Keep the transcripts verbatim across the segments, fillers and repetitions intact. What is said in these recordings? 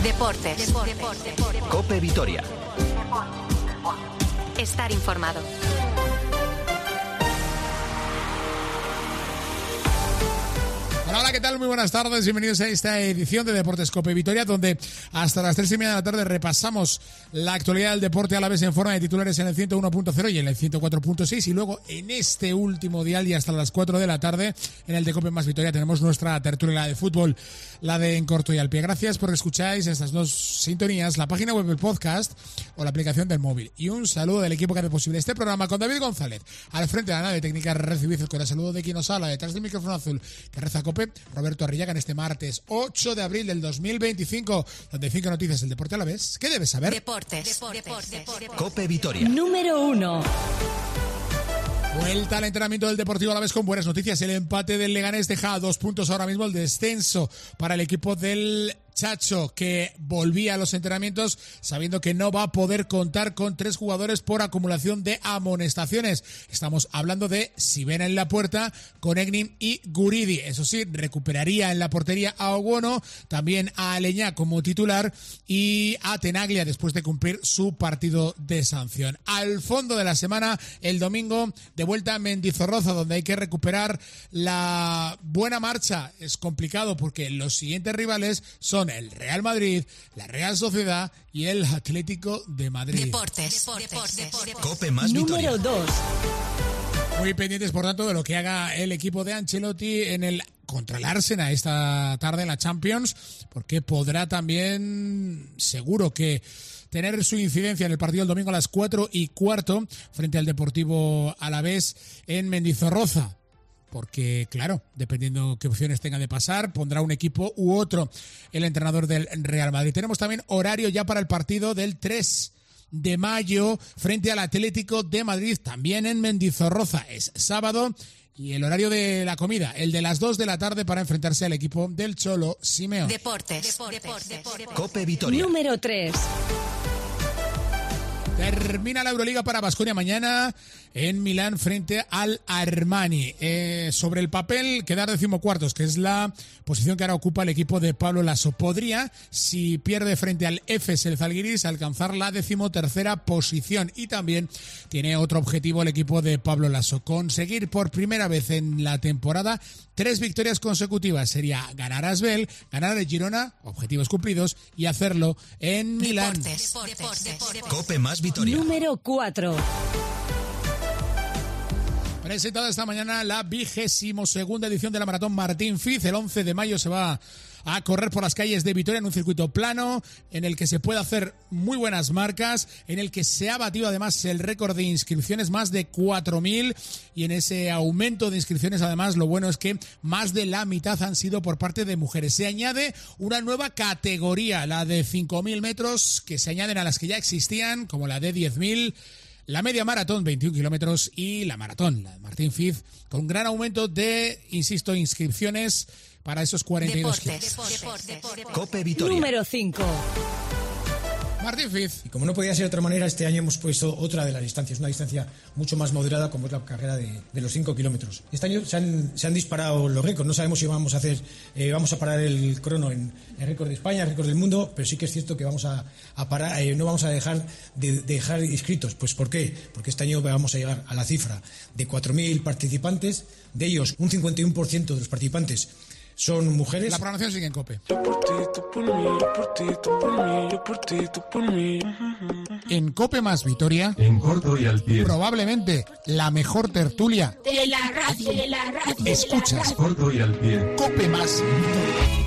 Deportes. Deportes. Deportes. COPE Vitoria. Estar informado. Hola, hola, ¿qué tal? Muy buenas tardes, bienvenidos a esta edición de Deportes COPE Vitoria, donde hasta las tres y media de la tarde repasamos la actualidad del deporte a la vez en forma de titulares en el ciento uno punto cero y en el ciento cuatro punto seis, y luego en este último dial y hasta las cuatro de la tarde en el de COPE más Vitoria tenemos nuestra tertulia de fútbol, la de En Corto y al Pie. Gracias por escucháis estas dos sintonías, la página web del podcast o la aplicación del móvil. Y un saludo del equipo que hace posible este programa con David González al frente de la nave técnica. Recibid con el saludo de quien os habla detrás del micrófono azul que reza COPE, Roberto Arrillaga, en este martes ocho de abril del dos mil veinticinco, donde hay cinco noticias del deporte a la vez. ¿Qué debes saber? Deportes. Deportes. Deportes. Deportes. COPE Vitoria. Número uno. Vuelta al entrenamiento del Deportivo a la vez con buenas noticias. El empate del Leganés deja a dos puntos ahora mismo el descenso para el equipo del Chacho, que volvía a los entrenamientos sabiendo que no va a poder contar con tres jugadores por acumulación de amonestaciones. Estamos hablando de Sivena en la puerta, Konegnin y Guridi. Eso sí, recuperaría en la portería a Oguono, también a Aleñá como titular y a Tenaglia después de cumplir su partido de sanción. Al fondo de la semana, el domingo, de vuelta a Mendizorroza, donde hay que recuperar la buena marcha. Es complicado porque los siguientes rivales son el Real Madrid, la Real Sociedad y el Atlético de Madrid. Deportes. Deportes. Deportes. COPE más Vitoria. Número dos. Muy pendientes, por tanto, de lo que haga el equipo de Ancelotti en el contra el Arsenal esta tarde en la Champions, porque podrá también, seguro que tener su incidencia en el partido del domingo a las cuatro y cuarto frente al Deportivo Alavés en Mendizorroza. Porque, claro, dependiendo qué opciones tenga de pasar, pondrá un equipo u otro el entrenador del Real Madrid. Tenemos también horario ya para el partido del tres de mayo frente al Atlético de Madrid, también en Mendizorroza. Es sábado y el horario de la comida, el de las dos de la tarde para enfrentarse al equipo del Cholo Simeone. Deportes. Deportes. Deportes. COPE Vitoria. Número tres. Termina la Euroliga para Baskonia mañana en Milán frente al Armani. Eh, sobre el papel, quedar decimocuartos, que es la posición que ahora ocupa el equipo de Pablo Laso. Podría, si pierde frente al Efes el Zalgiris, alcanzar la decimotercera posición. Y también tiene otro objetivo el equipo de Pablo Laso: conseguir por primera vez en la temporada tres victorias consecutivas. Sería ganar a Asbel, ganar a Girona, objetivos cumplidos, y hacerlo en Milán. Deportes. Deportes. Deportes. COPE más Vitoria. Número cuatro. Presentada esta mañana la vigésimo segunda edición de la Maratón Martín Fiz. El once de mayo se va a correr por las calles de Vitoria en un circuito plano en el que se puede hacer muy buenas marcas, en el que se ha batido además el récord de inscripciones, más de cuatro mil, y en ese aumento de inscripciones además lo bueno es que más de la mitad han sido por parte de mujeres. Se añade una nueva categoría, la de cinco mil metros, que se añaden a las que ya existían, como la de diez mil, la media maratón, veintiún kilómetros, y la maratón, la de Martín Fiz, con gran aumento de, insisto, inscripciones para esos cuarenta y dos Deportes. kilómetros. Deportes. Deportes. COPE Vitoria. Número cinco. Martín Fiz. Y como no podía ser de otra manera, este año hemos puesto otra de las distancias, una distancia mucho más moderada, como es la carrera de, de los cinco kilómetros. Este año se han, se han disparado los récords. No sabemos si vamos a hacer, eh, vamos a parar el crono en el récord de España, el récord del mundo, pero sí que es cierto que vamos a, a parar, eh, no vamos a dejar de, de dejar inscritos. Pues ¿por qué? Porque este año vamos a llegar a la cifra de cuatro mil participantes. De ellos, un cincuenta y uno por ciento de los participantes son mujeres. La programación sigue en COPE. En COPE más Vitoria, En Corto y al Pie. probablemente la mejor tertulia. De la radio, de la radio. Escuchas Corto y al Pie. COPE más Vitoria.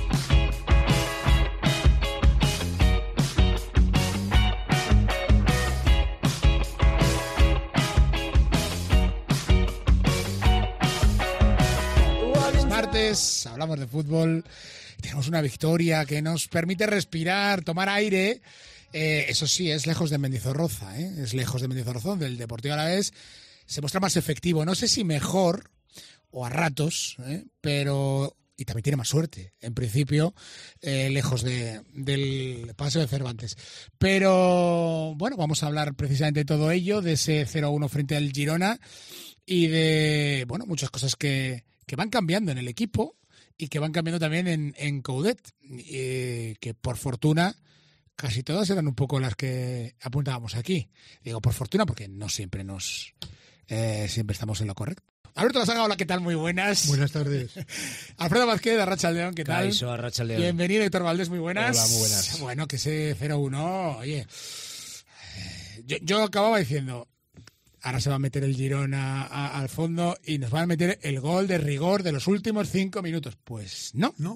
Martes, hablamos de fútbol, tenemos una victoria que nos permite respirar, tomar aire. Eh, eso sí, es lejos de Mendizorroza, ¿eh? es lejos de Mendizorroza, donde el Deportivo Alavés se muestra más efectivo. No sé si mejor o a ratos, ¿eh? pero y también tiene más suerte, en principio, eh, lejos de, del Paseo de Cervantes. Pero bueno, vamos a hablar precisamente de todo ello, de ese cero a uno frente al Girona y de bueno muchas cosas que, que van cambiando en el equipo y que van cambiando tammen en, en Coudet, eh, que por fortuna casi todas eran un poco las que apuntábamos aquí. Digo, por fortuna, porque no siempre nos eh, siempre estamos en lo correcto. Alberto Lasaga, hola, ¿qué tal? Muy buenas. Buenas tardes. Alfredo Vázquez, de Arratsaldeon, ¿qué tal? Caixo, Arratsaldeon. Bienvenido, Héctor Valdés, muy buenas. Hola, muy buenas. Bueno, que ese cero uno, oye, yo, yo acababa diciendo, ahora se va a meter el Girona a, al fondo y nos van a meter el gol de rigor de los últimos cinco minutos. Pues no. No.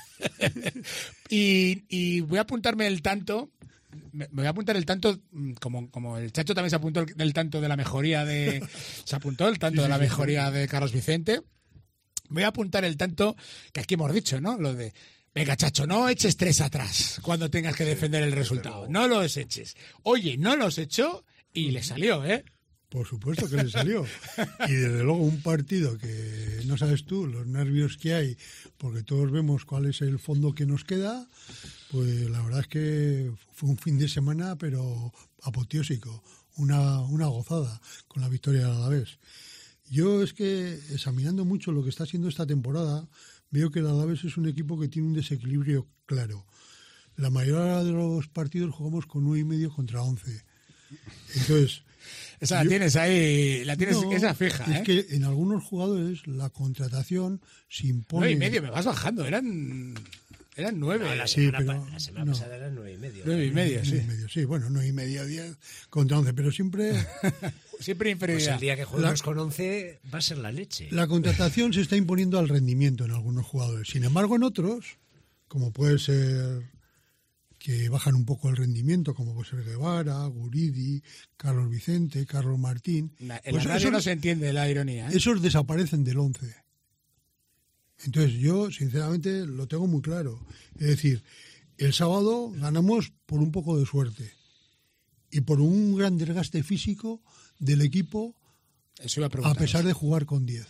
y, y voy a apuntarme el tanto, me voy a apuntar el tanto, como, como el Chacho también se apuntó el, el tanto de la mejoría de, se apuntó el tanto sí, de la sí, mejoría sí. de Carlos Vicente. Voy a apuntar el tanto que aquí hemos dicho, ¿no? Lo de, venga, Chacho, no eches tres atrás cuando tengas que defender el resultado. No los eches. Oye, no los echó y le salió, ¿eh? Por supuesto que le salió. Y desde luego un partido que no sabes tú los nervios que hay, porque todos vemos cuál es el fondo que nos queda, pues la verdad es que fue un fin de semana, pero apoteósico, una, una gozada con la victoria del Alavés. Yo es que, examinando mucho lo que está haciendo esta temporada, veo que el Alavés es un equipo que tiene un desequilibrio claro. La mayoría de los partidos jugamos con nueve y medio contra once. Entonces... Esa la yo, tienes ahí, la tienes no, esa fija, es ¿eh? que en algunos jugadores la contratación se impone... Nueve y medio, me vas bajando, eran... Eran nueve. No, la Sí, semana, pero pa- la semana no. pasada eran nueve y medio. Nueve y medio, sí. nueve y medio, sí, bueno, nueve y media, diez contra once, pero siempre Siempre Pues inferioridad. el día que juguemos con once va a ser la leche. la contratación se está imponiendo al rendimiento en algunos jugadores. Sin embargo, en otros, como puede ser que bajan un poco el rendimiento, como puede ser Guevara, Guridi, Carlos Vicente, Carlos Martín, Na- En pues la radio esos, no se entiende la ironía, ¿eh? esos desaparecen del once. Entonces yo, sinceramente, lo tengo muy claro. Es decir, el sábado ganamos por un poco de suerte y por un gran desgaste físico del equipo Eso iba a a preguntar. pesar de jugar con diez.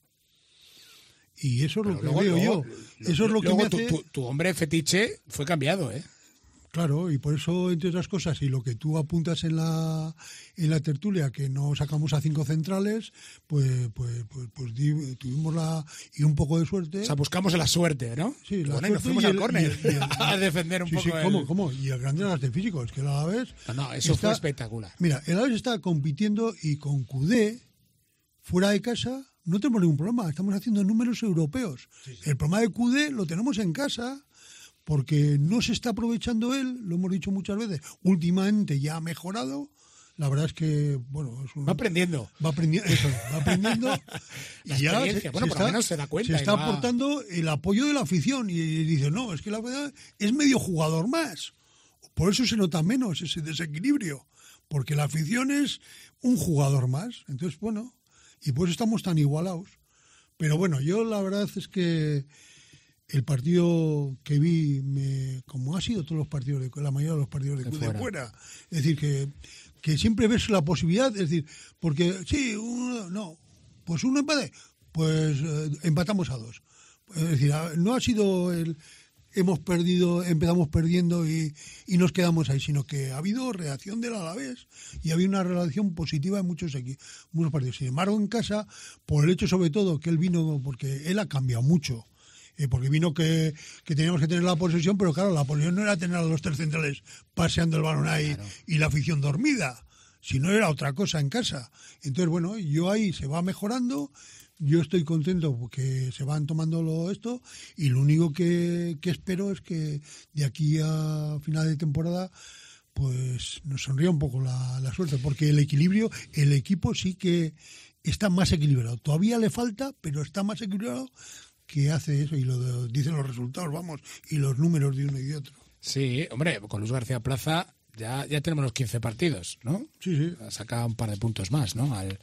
Y eso es lo que Luego- veo luego- yo. Eso es lo que luego me tu, hace... tu, tu hombre fetiche fue cambiado, ¿eh? Claro, y por eso, entre otras cosas, y lo que tú apuntas en la en la tertulia, que no sacamos a cinco centrales, pues pues pues, pues di- tuvimos la y un poco de suerte. O sea, buscamos la suerte, ¿no? Sí, la Bueno, y nos suerte fuimos y al el- córner y el- y el- a defender un sí, poco sí, el... ¿cómo, cómo? Y el gran desgaste físico, es que el Alavés... No, no, eso está- fue espectacular. Mira, el Alavés está compitiendo y con Q D, fuera de casa, no tenemos ningún problema. Estamos haciendo números europeos. El problema de Q D lo tenemos en casa porque no se está aprovechando él, lo hemos dicho muchas veces. Últimamente ya ha mejorado. La verdad es que, bueno, es un- Va aprendiendo. va aprendiendo, eso, va aprendiendo La y ya experiencia, bueno, por lo menos se da cuenta se y está va- aportando el apoyo de la afición y, y dice, no, es que la verdad es medio jugador más. Por eso se nota menos ese desequilibrio, porque la afición es un jugador más. Entonces, bueno, y por eso estamos tan igualados. Pero bueno, yo la verdad es que el partido que vi, me, como ha sido todos los partidos, de, la mayoría de los partidos de, De de fuera. fuera, es decir, que, que siempre ves la posibilidad, es decir, porque sí, uno, no, pues un empate, pues eh, empatamos a dos. Es decir, a- no ha sido el hemos perdido, empezamos perdiendo y, y nos quedamos ahí, sino que ha habido reacción del Alavés y ha habido una relación positiva en muchos, equi- muchos partidos. Sin embargo, en casa, por el hecho sobre todo que él vino, porque él ha cambiado mucho. Eh, porque vino que, que teníamos que tener la posesión, pero claro, la posesión no era tener a los tres centrales paseando el balón ahí y la afición dormida, sino era otra cosa en casa. Entonces, bueno, yo ahí se va mejorando, yo estoy contento porque se van tomando lo esto y lo único que, que espero es que de aquí a final de temporada pues nos sonría un poco la, la suerte, porque el equilibrio, el equipo sí que está más equilibrado. Todavía le falta, pero está más equilibrado que hace eso y lo de- dicen los resultados, vamos, y los números de uno y de otro. Sí, hombre, con Luis García Plaza ya, ya tenemos los quince partidos, ¿no? Sí, sí. Ha sacado un par de puntos más, ¿no? Al,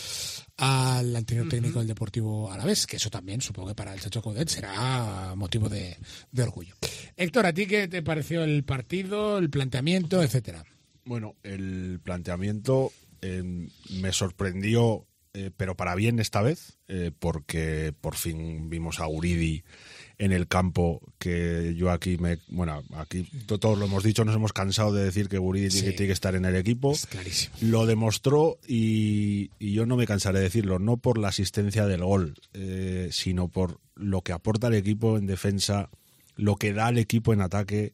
al anterior técnico del Deportivo Alavés, que eso también supongo que para el Chacho Coudet será motivo de, de orgullo. Héctor, ¿a ti qué te pareció el partido, el planteamiento, etcétera? Bueno, el planteamiento eh, me sorprendió, eh, pero para bien esta vez, eh, porque por fin vimos a Guridi en el campo, que yo aquí me... Bueno, aquí to- todos lo hemos dicho, nos hemos cansado de decir que Guridi Sí. tiene, tiene que estar en el equipo. Es clarísimo. Lo demostró y, y yo no me cansaré de decirlo, no por la asistencia del gol, eh, sino por lo que aporta el equipo en defensa, lo que da al equipo en ataque.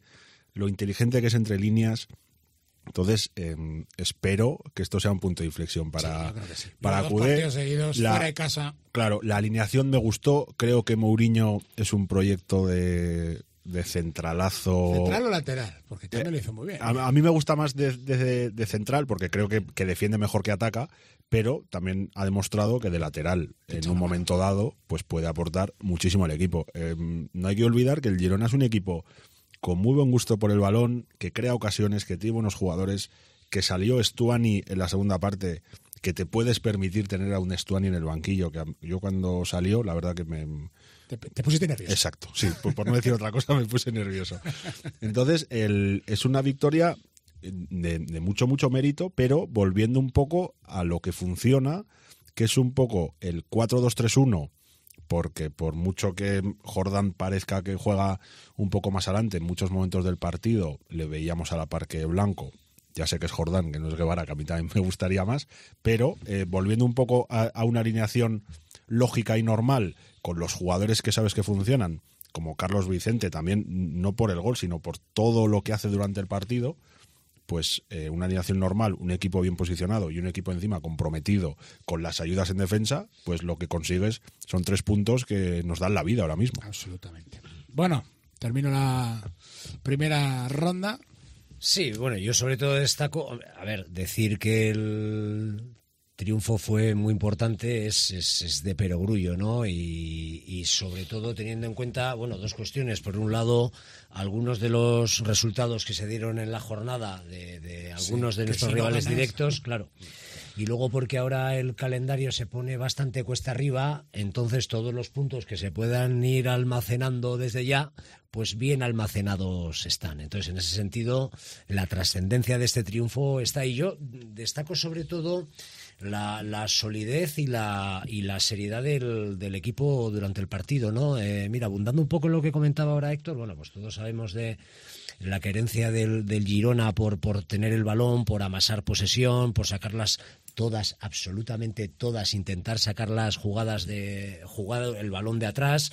lo inteligente que es entre líneas. Entonces, eh, espero que esto sea un punto de inflexión para, sí, yo creo que sí. para Los dos Cudé. partidos seguidos, La- fuera de casa. Claro, la alineación me gustó. Creo que Mourinho es un proyecto de, de centralazo. ¿Central o lateral? Porque también lo hizo muy bien. A, a mí me gusta más de, de- de central porque creo que, que defiende mejor que ataca, pero también ha demostrado que de lateral, en un momento dado, pues puede aportar muchísimo al equipo. Eh, no hay que olvidar que el Girona es un equipo con muy buen gusto por el balón, que crea ocasiones, que tiene buenos jugadores, que salió Stuani en la segunda parte, que te puedes permitir tener a un Stuani en el banquillo, que a- yo cuando salió, la verdad que me... Te, te pusiste nervioso. Exacto, sí, por, por no decir otra cosa me puse nervioso. Entonces, el, es una victoria de, de mucho, mucho mérito, pero volviendo un poco a lo que funciona, que es un poco el cuatro dos tres uno, porque por mucho que Jordan parezca que juega un poco más adelante, en muchos momentos del partido le veíamos a la par que Blanco. Ya sé que es Jordan, que no es Guevara, que a mí también me gustaría más, pero eh, volviendo un poco a, a una alineación lógica y normal, con los jugadores que sabes que funcionan, como Carlos Vicente, también no por el gol, sino por todo lo que hace durante el partido, pues eh, una alineación normal, un equipo bien posicionado y un equipo encima comprometido con las ayudas en defensa, pues lo que consigues son tres puntos que nos dan la vida ahora mismo. Absolutamente. Bueno, termino la primera ronda. Sí, bueno, yo sobre todo destaco, a ver, decir que el triunfo fue muy importante es, es, es de perogrullo, ¿no? Y, y sobre todo teniendo en cuenta, bueno, dos cuestiones. Por un lado, algunos de los resultados que se dieron en la jornada de, de algunos Sí, de que nuestros si no rivales ganas. directos, claro. Y luego porque ahora el calendario se pone bastante cuesta arriba, entonces todos los puntos que se puedan ir almacenando desde ya, pues bien almacenados están. Entonces, en ese sentido, la trascendencia de este triunfo está ahí. Yo destaco sobre todo la, la solidez y la, y la seriedad del, del equipo durante el partido, ¿no? Eh, mira, abundando un poco en lo que comentaba ahora Héctor, bueno, pues todos sabemos de la querencia del, del Girona por, por tener el balón, por amasar posesión, por sacarlas todas, absolutamente todas, intentar sacar las jugadas de jugar el balón de atrás.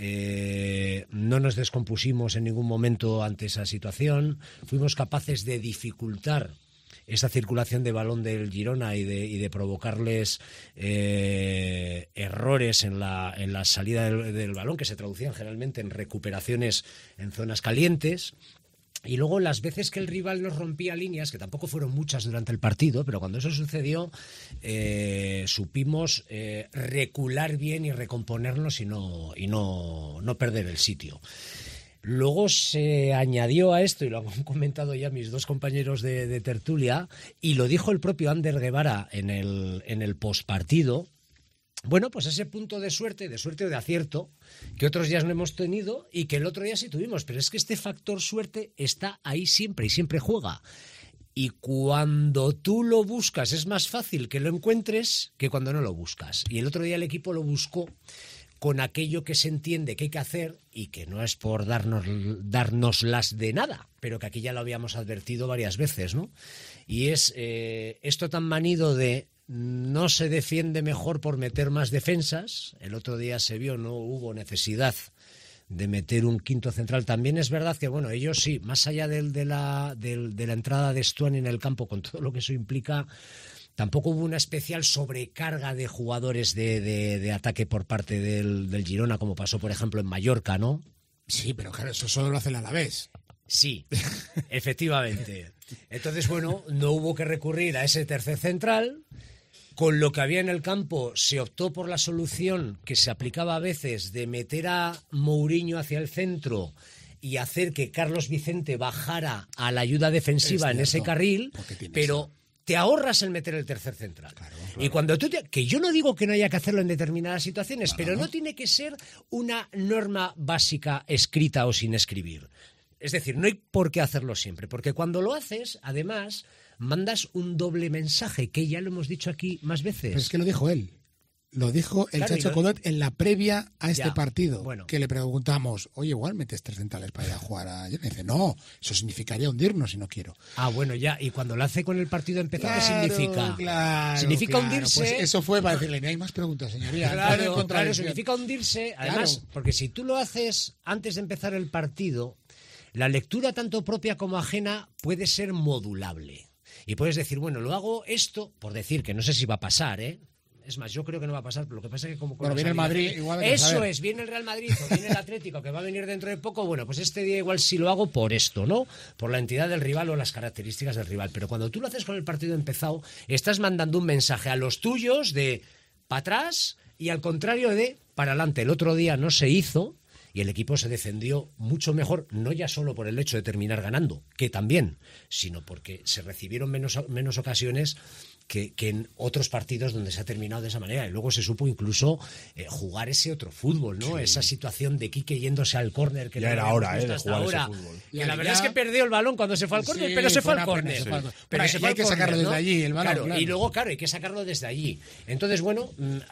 Eh, no nos descompusimos en ningún momento ante esa situación. Fuimos capaces de dificultar esa circulación de balón del Girona y de, y de provocarles eh, errores en la, en la salida del, del balón, que se traducían generalmente en recuperaciones en zonas calientes. Y luego las veces que el rival nos rompía líneas, que tampoco fueron muchas durante el partido, pero cuando eso sucedió eh, supimos eh, recular bien y recomponernos y no, y no, no perder el sitio. Luego se añadió a esto, y lo han comentado ya mis dos compañeros de, de tertulia, y lo dijo el propio Ander Guevara en el, en el postpartido. Bueno, pues ese punto de suerte, de suerte o de acierto, que otros días no hemos tenido y que el otro día sí tuvimos, pero es que este factor suerte está ahí siempre y siempre juega. Y cuando tú lo buscas es más fácil que lo encuentres que cuando no lo buscas. Y el otro día el equipo lo buscó con aquello que se entiende que hay que hacer y que no es por darnos, dárnoslas de nada, pero que aquí ya lo habíamos advertido varias veces, ¿no? Y es eh, esto tan manido de no se defiende mejor por meter más defensas. El otro día se vio, no hubo necesidad de meter un quinto central. También es verdad que, bueno, ellos sí, más allá del, de, la, del, de la entrada de Stuani en el campo, con todo lo que eso implica, tampoco hubo una especial sobrecarga de jugadores de, de, de ataque por parte del, del Girona, como pasó, por ejemplo, en Mallorca, ¿no? Sí, pero claro, eso solo lo hace el Alavés. Sí, efectivamente. Entonces, bueno, no hubo que recurrir a ese tercer central. Con lo que había en el campo se optó por la solución que se aplicaba a veces de meter a Mourinho hacia el centro y hacer que Carlos Vicente bajara a la ayuda defensiva Es en ese cierto, carril, porque tienes- pero te ahorras el meter el tercer central. Y cuando tú te- que yo no digo que no haya que hacerlo en determinadas situaciones, pero no tiene que ser una norma básica escrita o sin escribir. Es decir, no hay por qué hacerlo siempre, porque cuando lo haces, además, mandas un doble mensaje, que ya lo hemos dicho aquí más veces. Pero es que lo dijo él. Lo dijo el Claro, y Chacho lo- Coudet en la previa a este Ya, partido. bueno. Que le preguntamos, oye, igual metes tres centrales para ir a jugar a... Y dice, no, eso significaría hundirnos si no quiero. Ah, bueno, ya. Y cuando lo hace con el partido empezado, ¿qué Claro, significa? claro, significa claro. hundirse. Pues eso fue para decirle, no hay más preguntas, señoría. No hay Claro, claro, contradicción". significa hundirse. Además, Claro. porque si tú lo haces antes de empezar el partido, la lectura tanto propia como ajena puede ser modulable. Y puedes decir, bueno, lo hago esto, por decir que no sé si va a pasar, ¿eh? Es más, yo creo que no va a pasar, pero lo que pasa es que como... Bueno, viene el Madrid, igual hay que Eso saber. es, viene el Real Madrid o viene el Atlético, que va a venir dentro de poco, bueno, pues este día igual sí lo hago por esto, ¿no? Por la entidad del rival o las características del rival. Pero cuando tú lo haces con el partido empezado, estás mandando un mensaje a los tuyos de para atrás y al contrario de para adelante. El otro día no se hizo y el equipo se defendió mucho mejor, no ya solo por el hecho de terminar ganando, que también, sino porque se recibieron menos, menos ocasiones que, que en otros partidos donde se ha terminado de esa manera. Y luego se supo incluso eh, jugar ese otro fútbol, ¿no? Sí. Esa situación de Quique yéndose al córner. Que ya no era hora, ¿eh? De jugar ahora, ese fútbol. Que la verdad es que perdió el balón cuando se fue al córner, sí, pero se fue al córner. Sí. Pero, pero se fue hay que córner, sacarlo ¿no? desde allí, el balón. Claro, claro. Y luego, claro, hay que sacarlo desde allí. Entonces, bueno,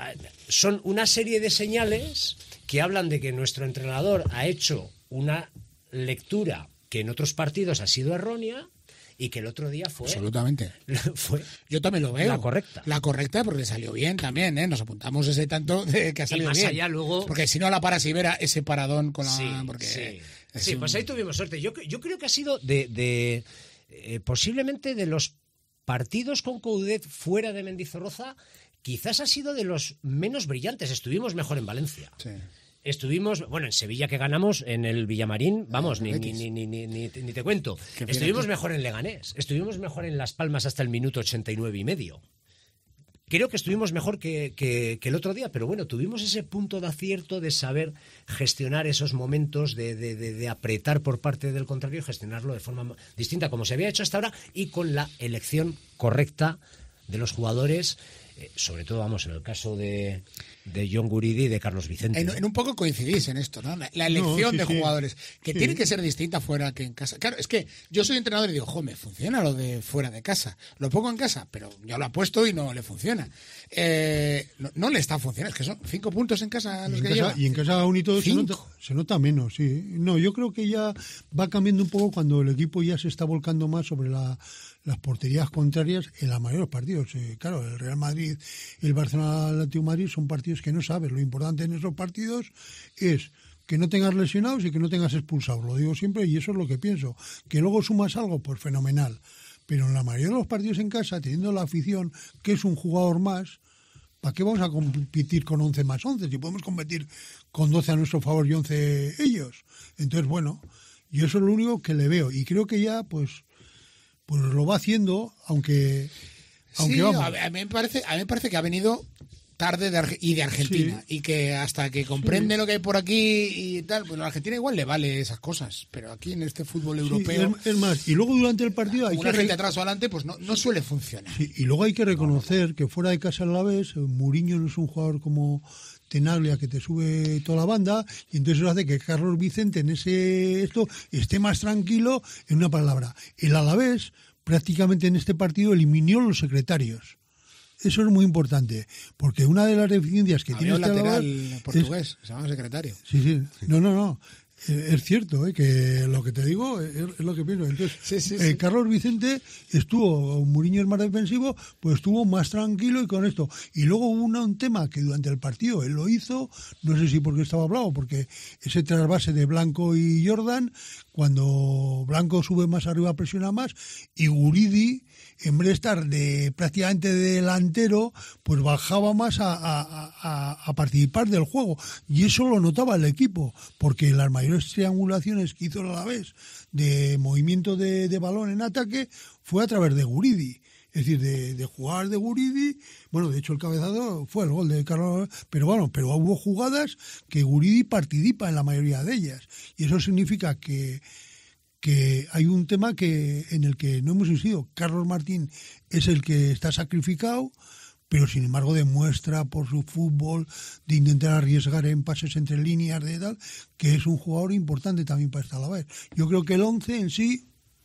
son una serie de señales que hablan de que nuestro entrenador ha hecho una lectura que en otros partidos ha sido errónea y que el otro día fue... Absolutamente. Fue Yo también lo veo. La correcta. La correcta porque salió bien también, ¿eh? Nos apuntamos ese tanto de que ha salido y más bien. allá luego... Porque si no la para si verá ese paradón con la... Sí, porque sí. es Sí, un... pues ahí tuvimos suerte. Yo, yo creo que ha sido de... de eh, posiblemente de los partidos con Coudet fuera de Mendizorroza, quizás ha sido de los menos brillantes. Estuvimos mejor en Valencia. Sí. Estuvimos, bueno, en Sevilla que ganamos, en el Villamarín, vamos, ni, ni, ni, ni, ni, ni, ni te cuento. Estuvimos mejor en Leganés, estuvimos mejor en Las Palmas hasta el minuto ochenta y nueve y medio. Creo que estuvimos mejor que, que, que el otro día, pero bueno, tuvimos ese punto de acierto de saber gestionar esos momentos, de, de, de, de apretar por parte del contrario y gestionarlo de forma distinta como se había hecho hasta ahora y con la elección correcta de los jugadores. Sobre todo, vamos, en el caso de, de John Guridi y de Carlos Vicente. En, en un poco coincidís en esto, ¿no? La elección no, sí, de jugadores, que sí. tiene que ser distinta fuera que en casa. Claro, es que yo soy entrenador y digo, jo, me funciona lo de fuera de casa. Lo pongo en casa, pero ya lo ha puesto y no le funciona. Eh, no, no le está funcionando, es que son cinco puntos en casa los y en que casa, lleva. Y en casa aún y todo se nota, se nota menos, sí. No, yo creo que ya va cambiando un poco cuando el equipo ya se está volcando más sobre la... las porterías contrarias en la mayoría de los partidos. Eh, claro, el Real Madrid y el Barcelona Atlético de Madrid son partidos que no sabes. Lo importante en esos partidos es que no tengas lesionados y que no tengas expulsados. Lo digo siempre y eso es lo que pienso. Que luego sumas algo, pues fenomenal. Pero en la mayoría de los partidos en casa, teniendo la afición, que es un jugador más, ¿para qué vamos a competir con once más once? Si podemos competir con doce a nuestro favor y once ellos. Entonces, bueno, yo eso es lo único que le veo. Y creo que ya, pues... pues lo va haciendo, aunque, aunque sí, vamos. A mí me parece, a mí me parece que ha venido tarde de Arge- y de Argentina Sí. y que hasta que comprende Sí. lo que hay por aquí y tal, pues a Argentina igual le vale esas cosas, pero aquí en este fútbol Sí, europeo, es, es más, y luego durante el partido hay una que gente re- atrás o adelante, pues no, no suele funcionar. sí, y luego hay que reconocer que fuera de casa a la vez, Mourinho no es un jugador como Tenaglia que te sube toda la banda y entonces eso hace que Carlos Vicente en ese esto esté más tranquilo. En una palabra, el Alavés prácticamente en este partido eliminó los secretarios. Eso es muy importante, porque una de las deficiencias que Había tiene un este lateral Alavés portugués, se llama secretario. Sí, sí. No, no, no. Eh, Es cierto, eh, que lo que te digo es, es lo que pienso. Entonces, Sí, sí, eh, sí. Carlos Vicente estuvo, Mourinho es más defensivo, pues estuvo más tranquilo y con esto. Y luego hubo una- un tema que durante el partido él lo hizo, no sé si porque estaba hablado, porque ese trasvase de Blanco y Jordan, cuando Blanco sube más arriba presiona más y Guridi, en vez de estar de prácticamente de delantero, pues bajaba más a, a- a- a participar del juego. Y eso lo notaba el equipo, porque las mayores triangulaciones que hizo el Alavés de movimiento de, de balón en ataque fue a través de Guridi. Es decir, de, de jugar de Guridi, bueno, de hecho el cabezazo fue el gol de Carlos, pero bueno, pero hubo jugadas que Guridi participa en la mayoría de ellas. Y eso significa que que hay un tema que en el que no hemos insistido. Carlos Martín es el que está sacrificado, pero sin embargo demuestra por su fútbol de intentar arriesgar en pases entre líneas de tal, que es un jugador importante también para esta Alavés. Yo creo que el once en sí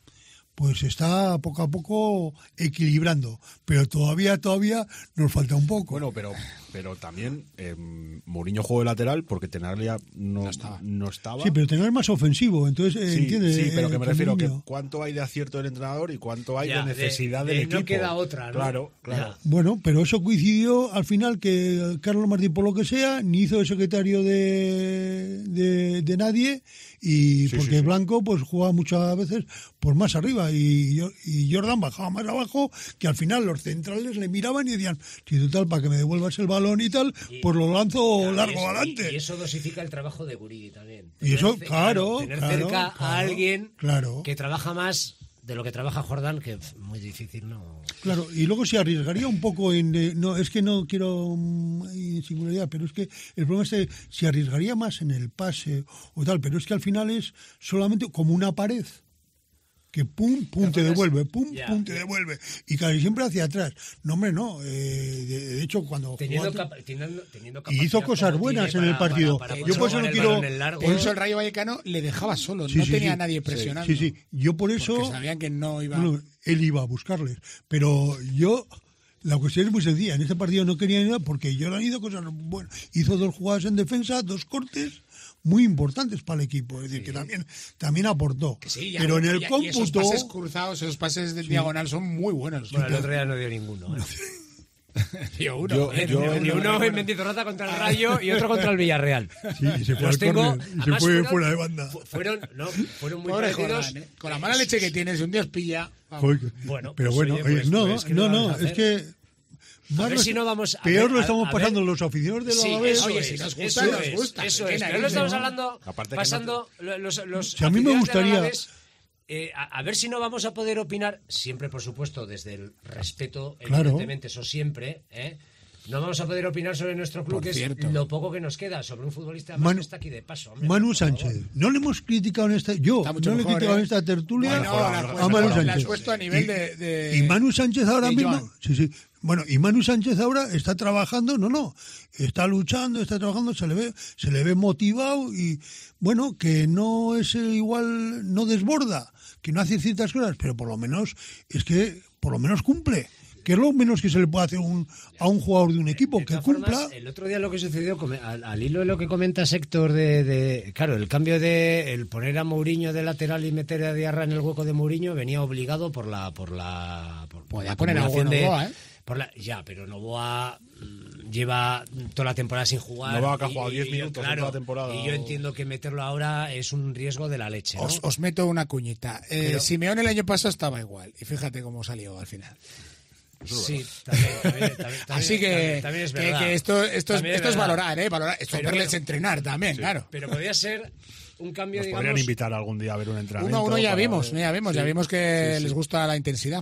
pues está poco a poco equilibrando, pero todavía todavía nos falta un poco. Bueno, pero pero también eh, Mourinho jugó de lateral porque Tenaglia no, No estaba. no estaba. Sí, pero tener más ofensivo, entonces eh, Sí, entiendes. sí, pero que eh, me con refiero que Mourinho. cuánto hay de acierto del entrenador y cuánto hay Ya, de necesidad de- del de equipo. no queda otra, ¿no? Claro, claro. Ya. Bueno, pero eso coincidió al final que Carlos Martín, por lo que sea, ni hizo de secretario de, de, de nadie y Sí, porque sí, sí. Blanco pues jugaba muchas veces pues más arriba y, y Jordan bajaba más abajo, que al final los centrales le miraban y decían, si total, para que me devuelvas el balón y tal, Y- pues lo lanzo Claro, largo y eso- adelante. Y, y eso dosifica el trabajo de Guridi también. Y eso, ce- claro, tener claro, cerca claro, a alguien claro. que trabaja más de lo que trabaja Jordán, que pf, muy difícil, ¿no? Claro, y luego se arriesgaría un poco en... eh, no, es que no quiero mm, singularidad, pero es que el problema es que se arriesgaría más en el pase o tal, pero es que al final es solamente como una pared que pum, pum, te devuelve, pum, Ya. pum, te devuelve. Y casi siempre hacia atrás. No, hombre, no. eh, de, de hecho, cuando Teniendo, jugó- capa- teniendo, teniendo Y hizo capacidad cosas como buenas tiene en el para- partido. para- para Yo poder por eso jugar no el quiero- balón en largo. Por eso el Rayo Vallecano le dejaba solo, Sí, no sí, tenía sí. a nadie presionando. Sí, sí. Yo por eso... Porque sabían que no iba... Bueno, él iba a buscarles. Pero yo, la cuestión es muy sencilla. En este partido no quería nada porque Jordan hizo cosas buenas. Hizo dos jugadas en defensa, dos cortes muy importantes para el equipo. Es decir, que también, también aportó. Que sí, ya- pero en el ya- y esos cómputo... pases cruzados, esos pases de diagonal son muy buenos. Bueno, el otro día no dio ninguno. ¿eh? Dio uno. Yo- eh, yo- dio Dio uno en Mendizorroza contra el Rayo y otro contra el Villarreal. Sí, y se fue Los al tengo, córner, y se además fue fueron- fuera de banda. fu- Fueron, no, fueron muy Pobre parecidos. Jordán, ¿eh? Con la mala leche que tienes, un día os pilla... vamos. Joder, Bueno, pero pues, bueno, oye, oye, pues, no, pues, ¿qué no, le vamos no, a es hacer? que... más ver lo- si no vamos a peor ver, lo a- estamos a pasando ver. los aficionados del Sí, Alavés. eso Oye, es, si nos eso gusta, nos es, gusta. Eso Qué es, pero narices, lo estamos ¿no? hablando, Aparte que pasando lo- los, los Si a mí me aficionados del gustaría- Alavés, eh, a, a ver si no vamos a poder opinar, siempre por supuesto desde el respeto, Claro. evidentemente, eso siempre, ¿eh? No vamos a poder opinar sobre nuestro club, Por que cierto. es lo poco que nos queda, sobre un futbolista más Manu- que está aquí de paso. Hombre, Manu por favor. Sánchez. No le hemos criticado en esta... Yo Está mucho no le he mejor, criticado ¿eh? en esta tertulia Bueno, la has a puesto- Manu la has Sánchez. puesto a nivel Y- de- de- Y Manu Sánchez ahora de mismo... Joan. Sí, sí. Bueno, y Manu Sánchez ahora está trabajando, no, no, está luchando, está trabajando, se le ve, se le ve motivado y, bueno, que no es el igual, no desborda, que no hace ciertas cosas, pero por lo menos, es que, por lo menos cumple. Que es lo menos que se le puede hacer un, a un jugador de un equipo, De que todas cumpla. formas, el otro día lo que sucedió, come- al, al hilo de lo que comenta Héctor, de, de, claro, el cambio de el poner a Mourinho de lateral y meter a Diarra en el hueco de Mourinho venía obligado por la por la por, por Podía la poner a acumulación de- Novoa, ¿eh? por la- ya, pero Novoa mm, lleva toda la temporada sin jugar. Novoa que ha y- jugado diez y- minutos en claro, toda la temporada, y yo o- entiendo que meterlo ahora es un riesgo de la leche, ¿no? Os, os meto una cuñita. Eh, Pero- Simeone el año pasado estaba igual. Y fíjate cómo salió al final. Sí, también, también, también, Así que, también, también es que, verdad. que esto, esto, es, También esto es verdad. valorar, ¿eh? Valorar. Esto es Pero verles bueno. entrenar también, claro. Pero podría ser un cambio, Nos digamos... podrían invitar algún día a ver un entrenamiento. Uno, uno ya para vimos, ver- ya vimos, Sí, ya vimos que sí, sí. les gusta la intensidad.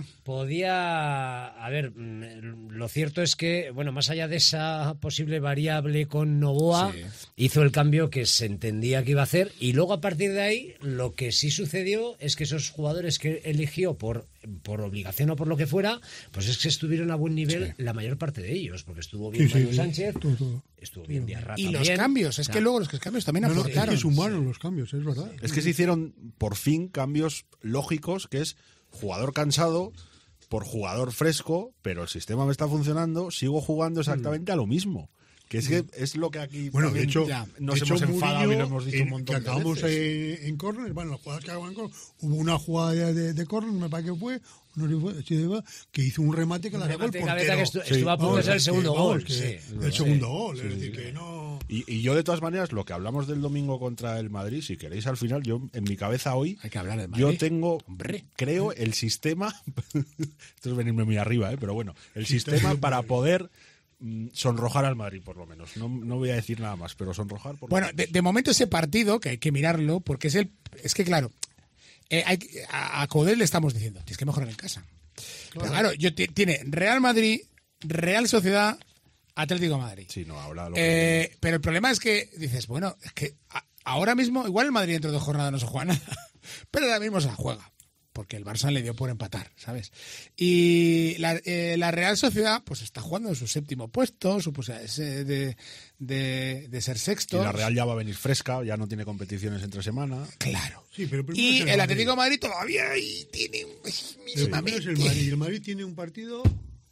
Podía, a ver, mm, lo cierto es que, bueno, más allá de esa posible variable con Novoa, Sí. hizo el cambio que se entendía que iba a hacer y luego a partir de ahí lo que sí sucedió es que esos jugadores que eligió por, por obligación o por lo que fuera, pues es que estuvieron a buen nivel la mayor parte de ellos, porque estuvo bien Sí, sí, Manu sí, Sánchez, todo, todo. estuvo bien Diarra Y los también. cambios, es O sea, que luego los cambios también No, no, es aportaron. que sumaron los cambios, es verdad. Es que se hicieron por fin cambios lógicos, que es jugador cansado por jugador fresco, pero el sistema me está funcionando, sigo jugando exactamente a lo mismo. Que es que es lo que aquí Bueno, de también hecho, ya, nos de hecho, hemos enfadado y Murillo, lo hemos dicho en- un montón que de acabamos veces. en, en córner, bueno, las jugadas que acaban en córner, hubo una jugada de, de, de córner, me parece que fue, no sé si fue, sí, fue, que hizo un remate que Un la sacó el remate de cabeza portero. que estu- estuvo a punto de Vamos, ser el que- segundo vamos, gol, que sí. el Sí. segundo gol, es decir, que no... Y, y yo, de todas maneras, lo que hablamos del domingo contra el Madrid, si queréis al final, yo en mi cabeza hoy, Hay que hablar del yo Madrid. tengo, Hombre. creo, el sistema, esto es venirme muy arriba, ¿eh? Pero bueno, el sistema para poder mm, sonrojar al Madrid, por lo menos. No, no voy a decir nada más, pero sonrojar por lo Bueno, menos. de, de momento ese partido, que hay que mirarlo, porque es el. Es que, claro, eh, hay, que- a, a Coudet le estamos diciendo, tienes que mejorar en casa. Pero claro, yo ti- tiene Real Madrid, Real Sociedad, Atlético de Madrid. Sí, no, ahora lo que- Eh, pero el problema es que dices, bueno, es que a- ahora mismo, igual el Madrid dentro de dos jornadas no se juega nada, pero ahora mismo se la juega, porque el Barça le dio por empatar, ¿sabes? Y la, eh, la Real Sociedad, pues está jugando en su séptimo puesto, su posibilidad de, de, de, de ser Y sexto. la Real ya va a venir fresca, ya no tiene competiciones entre semana. Claro. Sí, pero primero Y es el, Madrid. Atlético de Madrid todavía ahí tiene un- Pero primero es el Madrid. El Madrid tiene un partido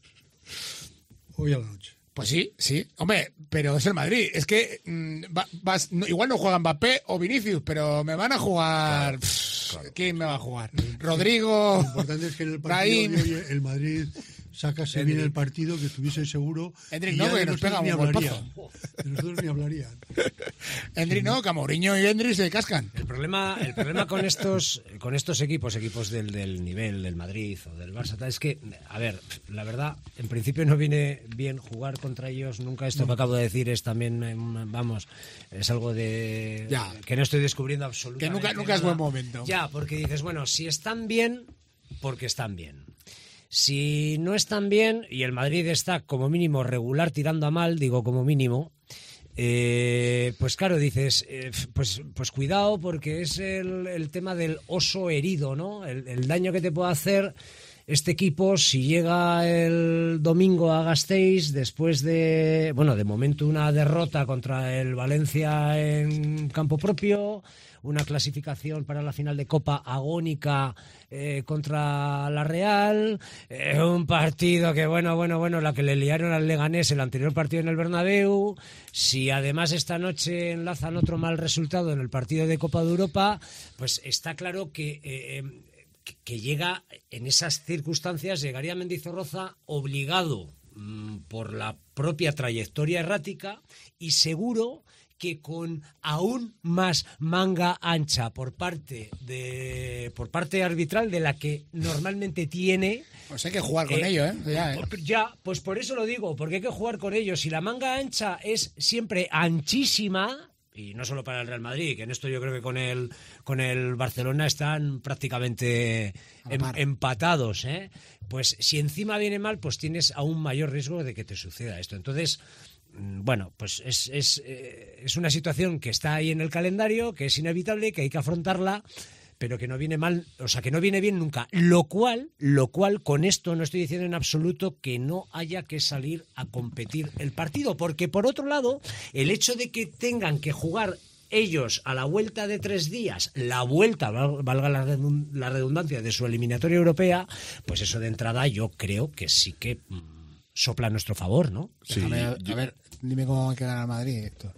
hoy a la noche. Pues sí, sí. Hombre, pero es el Madrid. Es que mm, va- vas- no- igual no juega Mbappé o Vinicius, pero me van a jugar... Pff, ¿Quién me va a jugar? Rodrigo, Lo importante es que en el partido Brahim. de hoy el Madrid sacase bien el partido, que estuviese seguro. Endrick y no, ya porque de nos pega nosotros un ni golpazo. hablarían. De nosotros ni hablarían. Endrick no, que Mourinho y Endrick se cascan. El problema, el problema con estos, con estos equipos, equipos del, del nivel del Madrid o del Barça, tal, es que, a ver, la verdad, en principio no viene bien jugar contra ellos. Nunca esto que acabo de decir es también, eh, vamos, es algo de Ya. que no estoy descubriendo absolutamente. Que nunca, nunca es nada. buen momento. Ya, porque dices, bueno, si están bien, porque están bien. Si no están bien y el Madrid está como mínimo regular tirando a mal, digo como mínimo, eh, pues claro, dices, eh, pues, pues cuidado porque es el, el tema del oso herido, ¿no? El, el daño que te puede hacer este equipo si llega el domingo a Gasteiz después de, bueno, de momento una derrota contra el Valencia en campo propio, una clasificación para la final de Copa agónica eh, contra la Real, eh, un partido que, bueno, bueno, bueno, la que le liaron al Leganés el anterior partido en el Bernabéu, si además esta noche enlazan otro mal resultado en el partido de Copa de Europa, pues está claro que... Eh, que, que llega en esas circunstancias, llegaría Mendizorroza obligado mmm, por la propia trayectoria errática y seguro que con aún más manga ancha por parte de por parte arbitral de la que normalmente tiene. Pues hay que jugar con eh, ello, ¿eh? Ya, ¿eh? Ya, pues por eso lo digo, porque hay que jugar con ellos. Si la manga ancha es siempre anchísima, y no solo para el Real Madrid, que en esto yo creo que con el con el Barcelona están prácticamente em, empatados, ¿eh? Pues si encima viene mal, pues tienes aún mayor riesgo de que te suceda esto. Entonces, bueno, pues es, es, eh, es una situación que está ahí en el calendario, que es inevitable, que hay que afrontarla, pero que no viene mal, o sea, que no viene bien nunca. Lo cual, lo cual, con esto no estoy diciendo en absoluto que no haya que salir a competir el partido, porque por otro lado, el hecho de que tengan que jugar ellos a la vuelta de tres días, la vuelta, valga la redundancia, de su eliminatoria europea, pues eso de entrada yo creo que sí que mmm, sopla a nuestro favor, ¿no? Sí, Déjame, a yo- ver, dime cómo hay que ganar Madrid, Héctor.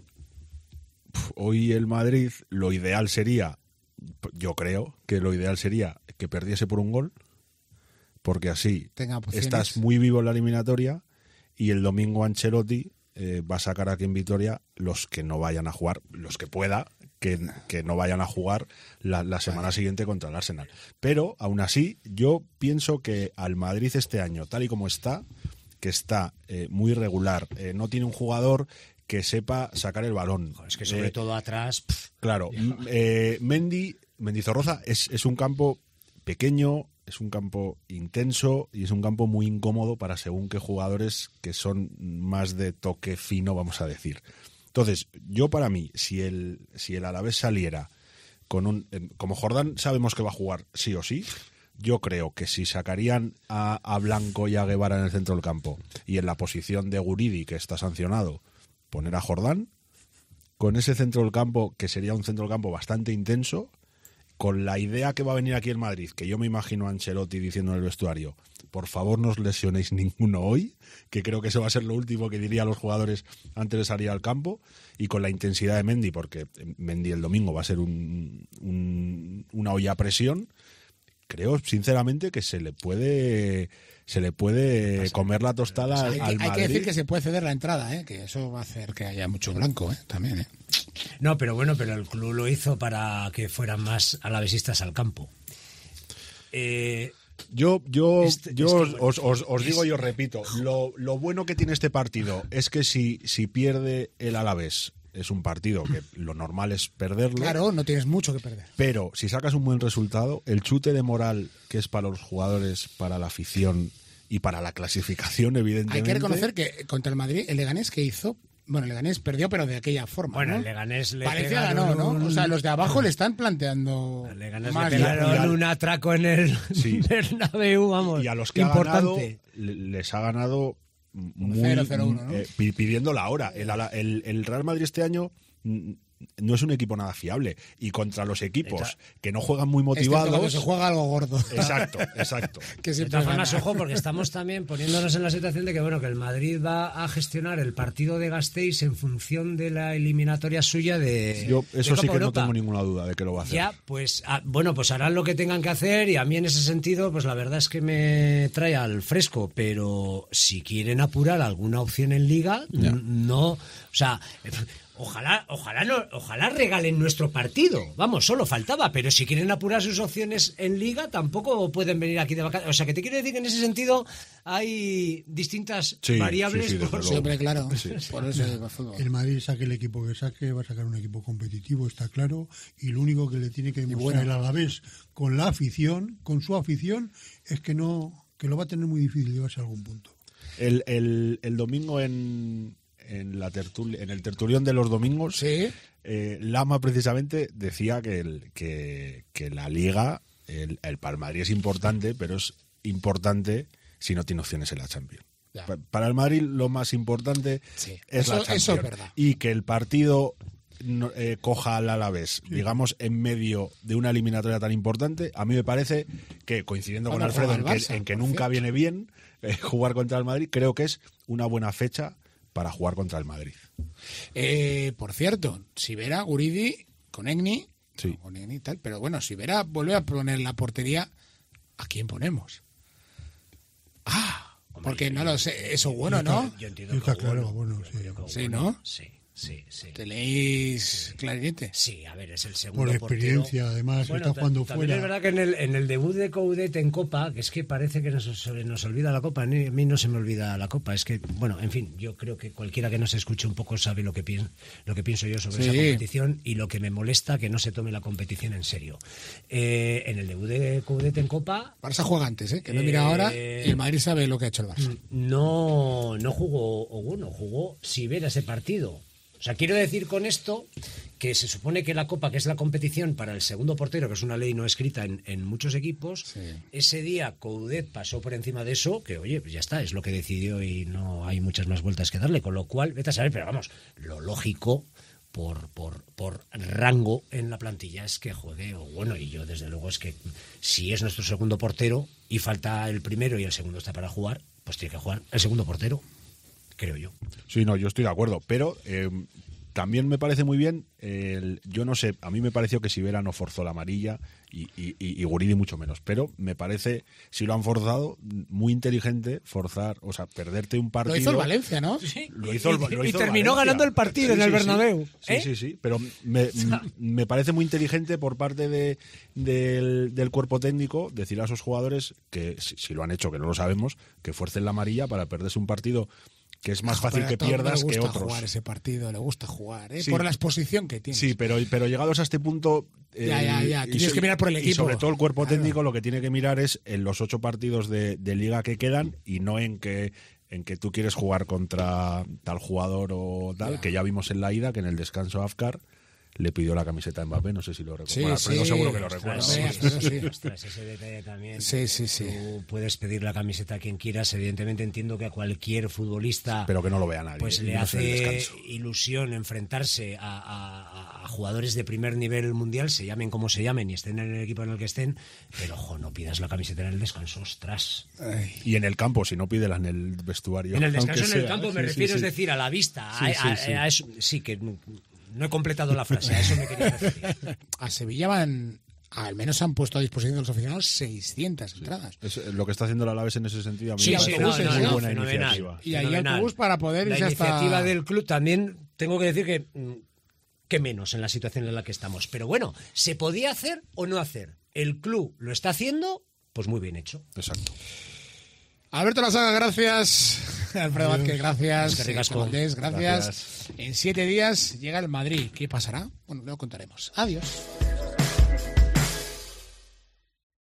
Hoy el Madrid, lo ideal sería, yo creo que lo ideal sería que perdiese por un gol, porque así Tenga opciones. estás muy vivo en la eliminatoria y el domingo Ancelotti eh, va a sacar aquí en Vitoria los que no vayan a jugar, los que pueda, que, que no vayan a jugar la, la semana siguiente contra el Arsenal. Pero aún así, yo pienso que al Madrid este año, tal y como está, que está eh, muy regular, eh, no tiene un jugador que sepa sacar el balón. Es que sobre Eh, todo atrás... Pff, Claro, m- eh, Mendy, Mendizorroza es, es un campo pequeño, es un campo intenso y es un campo muy incómodo para según qué jugadores que son más de toque fino, vamos a decir. Entonces, yo para mí, si el, si el Alavés saliera con un... eh, como Jordán sabemos que va a jugar sí o sí, yo creo que si sacarían a, a Blanco y a Guevara en el centro del campo y en la posición de Guridi, que está sancionado, poner a Jordán, con ese centro del campo, que sería un centro del campo bastante intenso, con la idea que va a venir aquí en Madrid, que yo me imagino a Ancelotti diciendo en el vestuario, por favor no os lesionéis ninguno hoy, que creo que eso va a ser lo último que diría a los jugadores antes de salir al campo, y con la intensidad de Mendy, porque Mendy el domingo va a ser un, un, una olla a presión, creo sinceramente que se le puede se le puede comer la tostada al, Hay, al que, hay que Madrid. decir que se puede ceder la entrada, ¿eh? Que eso va a hacer que haya mucho blanco, ¿eh? También, ¿eh? No, pero bueno, pero el club lo hizo para que fueran más alavesistas al campo. Eh, Yo, yo, Este- yo es que, os, bueno, os- os- os digo es- y os repito, lo, lo bueno que tiene este partido es que si, si pierde el Alavés, es un partido que lo normal es perderlo, Claro, no tienes mucho que perder. pero si sacas un buen resultado, el chute de moral que es para los jugadores, para la afición y para la clasificación, evidentemente. Hay que reconocer que contra el Madrid, el Leganés que hizo, bueno, el Leganés perdió, pero de aquella forma. bueno, ¿no? el Leganés le Valencia pegaron ganó, ¿no? un- O sea, los de abajo le están planteando al Leganés más le pegaron y al- un atraco en el Sí. Bernabéu, vamos. Y a los que ha ganado, importante. le- les ha ganado muy cero cero uno, ¿no? eh, pi- pidiendo la hora. El, ala- el- el Real Madrid este año mm, no es un equipo nada fiable. Y contra los equipos Está- que no juegan muy Excepto cuando motivados... se juega algo gordo. Exacto, exacto. Que De siempre todas gana. formas, ojo, porque estamos también poniéndonos en la situación de que, bueno, que el Madrid va a gestionar el partido de Gasteiz en función de la eliminatoria suya de Yo de eso sí Copa que no Europa. tengo ninguna duda de que lo va a hacer. Ya, pues, ah, bueno, pues harán lo que tengan que hacer y a mí en ese sentido, pues la verdad es que me trae al fresco, pero si quieren apurar alguna opción en Liga, Ya. n- no, o sea... Ojalá, ojalá, no, ojalá regalen nuestro partido. Vamos, solo faltaba. Pero si quieren apurar sus opciones en Liga, tampoco pueden venir aquí de vacaciones. O sea, que te quiero decir que en ese sentido hay distintas Sí, variables. sí, sí, desde por- luego. Siempre, claro. Sí, sí. Por eso es el fútbol. El Madrid saque el equipo que saque, va a sacar un equipo competitivo, está claro, y lo único que le tiene que demostrar bueno. el Alavés con la afición, con su afición, es que no, que lo va a tener muy difícil llevarse a algún punto. El, el, el domingo en, en, la tertulia, en el tertulión de los domingos, Sí. eh, Lama precisamente decía que, el, que, que la Liga, el, el para el Madrid es importante, pero es importante si no tiene opciones en la Champions. Ya. Pa- Para el Madrid lo más importante Sí. es Eso- la eso Champions. es verdad. Y que el partido no- eh, coja al Alavés, digamos, en medio de una eliminatoria tan importante, a mí me parece que, coincidiendo con ¿Cuándo Alfredo, juega en el que, Barça, en que por nunca cierto? viene bien eh, jugar contra el Madrid, creo que es una buena fecha para jugar contra el Madrid. Eh, por cierto, Sivera, Guridi, con Egni, Sí. no, con Egni y tal, pero bueno, Sivera vuelve a poner la portería, ¿a quién ponemos? Ah, porque no lo sé, eso bueno, ¿no? Yo entiendo Está que claro, bueno, bueno, yo sí. creo que Sí, bueno. ¿no? Sí, sí, sí. Tenéis clarinete. Sí, a ver, es el segundo Por portero. experiencia, además, Bueno, está ta- jugando también fuera. es verdad que en el, en el debut de Coudet en Copa, que es que parece que nos, se nos olvida la Copa, ni- a mí no se me olvida la Copa, es que, bueno, en fin, yo creo que cualquiera que nos escuche un poco sabe lo que, pienso, lo que pienso yo sobre Sí. esa competición y lo que me molesta que no se tome la competición en serio. Eh, en el debut de Coudet en Copa, Barça juega antes, ¿eh? Que no mira Eh, ahora y el Madrid sabe lo que ha hecho el Barça. no, no jugó, o bueno, jugó Sivera ese partido. O sea, quiero decir con esto que se supone que la Copa, que es la competición para el segundo portero, que es una ley no escrita en, en muchos equipos, Sí. ese día Coudet pasó por encima de eso, que oye, pues ya está, es lo que decidió y no hay muchas más vueltas que darle, con lo cual, vete a saber, pero vamos, lo lógico por, por, por rango en la plantilla es que juegue, o bueno, y yo desde luego es que si es nuestro segundo portero y falta el primero y el segundo está para jugar, pues tiene que jugar el segundo portero, creo yo. Sí, no, yo estoy de acuerdo, pero eh, también me parece muy bien, el, yo no sé, a mí me pareció que Sivera no forzó la amarilla y, y, y, y Guridi mucho menos, pero me parece, si lo han forzado, muy inteligente forzar, o sea, perderte un partido. Lo hizo el Valencia, ¿no? Lo hizo el- y, lo y hizo el terminó Valencia. ganando el partido Sí, en el sí, sí. Bernabéu. Sí, ¿eh? sí, sí, pero me, me parece muy inteligente por parte de, del, del cuerpo técnico decir a esos jugadores que, si, si lo han hecho, que no lo sabemos, que fuercen la amarilla para perderse un partido que es más fácil Pero a que todo el mundo pierdas le que gusta otros. jugar ese partido, le gusta jugar, ¿eh? Sí. Por la exposición que tiene. Sí, pero, pero llegados a este punto... Ya, eh, ya, ya, y tienes so- que mirar por el Y equipo. sobre todo el cuerpo Claro. técnico lo que tiene que mirar es en los ocho partidos de, de liga que quedan y no en que en que tú quieres jugar contra tal jugador o tal, Ya. que ya vimos en la ida, que en el descanso Afkar le pidió la camiseta a Mbappé, no sé si lo recuerdo. Sí, Bueno, Alfredo sí. seguro que lo Ostras, recuerda. sí, vamos. Alfredo sí. Ostras, ese detalle también. Sí, sí, sí. Tú puedes pedir la camiseta a quien quieras. Evidentemente entiendo que a cualquier futbolista Pero que no lo vea nadie. pues y le menos en el hace descanso. ilusión enfrentarse a, a- a jugadores de primer nivel mundial, se llamen como se llamen y estén en el equipo en el que estén, pero ojo, no pidas la camiseta en el descanso, ostras. Ay. Y en el campo, si no pídela en el vestuario. En el aunque descanso en el sea. campo me Sí, sí, refiero, sí. es decir, a la vista. Sí, a- sí, a- sí. a eso- sí, que no, no he completado la frase, a eso me quería referir. A Sevilla van, al menos han puesto a disposición de los aficionados seiscientas entradas. Es lo que está haciendo la Alavés en ese sentido. A mí Sí, me sí, parece no, muy no, no, buena fenomenal. iniciativa. Y hay Fenomenal. autobús para poder La irse hasta- iniciativa del club también, tengo que decir que, mm, que menos en la situación en la que estamos. Pero bueno, ¿se podía hacer o no hacer? El club lo está haciendo, pues muy bien hecho. Exacto. Alberto Lasaga, gracias. Alfredo Vázquez, gracias. Es que ricasco. José Valdés, gracias. Gracias. En siete días llega el Madrid. ¿Qué pasará? Bueno, lo contaremos. Adiós.